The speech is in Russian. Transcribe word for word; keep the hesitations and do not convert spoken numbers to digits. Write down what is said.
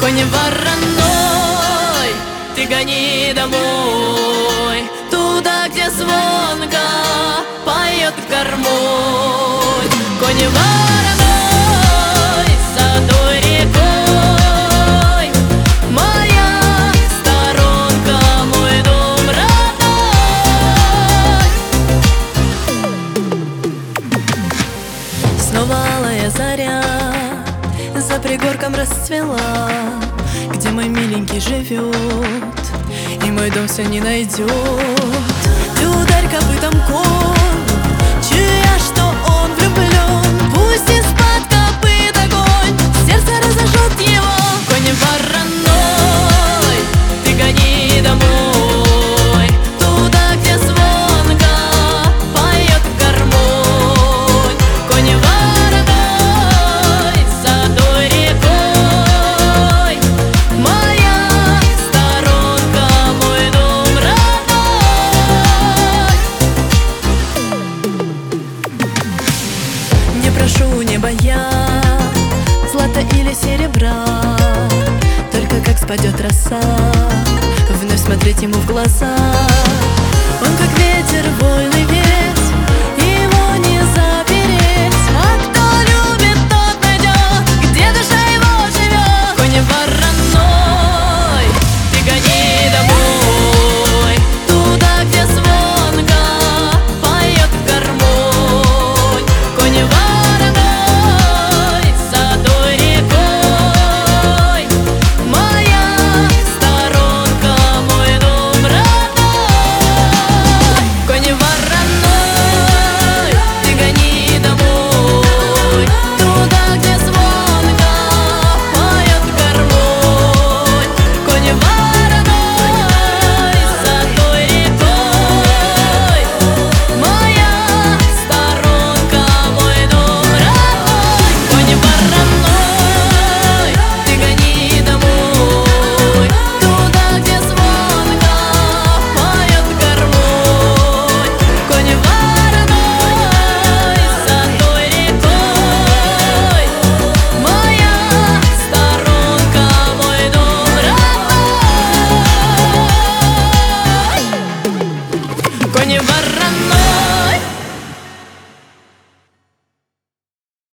Конь вороной, ты гони домой, туда, где звонко поет гармонь. Конь вороной, садой рекой, моя сторонка, мой дом родной. Снова алая заря за пригорком расцвела, где мой миленький живет, и мой дом все не найдет. Ты ударь копытом конь, чуя, что он влюблен, пусть из-под копыт огонь сердце разожжет его. Конь вороной, ты гони домой, туда, где звонко поет гармонь. Конь вороной, садой рекой, моя сторонка, мой дом родной. Не прошу неба я злата или серебра, только как спадет роса, вновь смотреть ему в глаза. Он как ветер вольный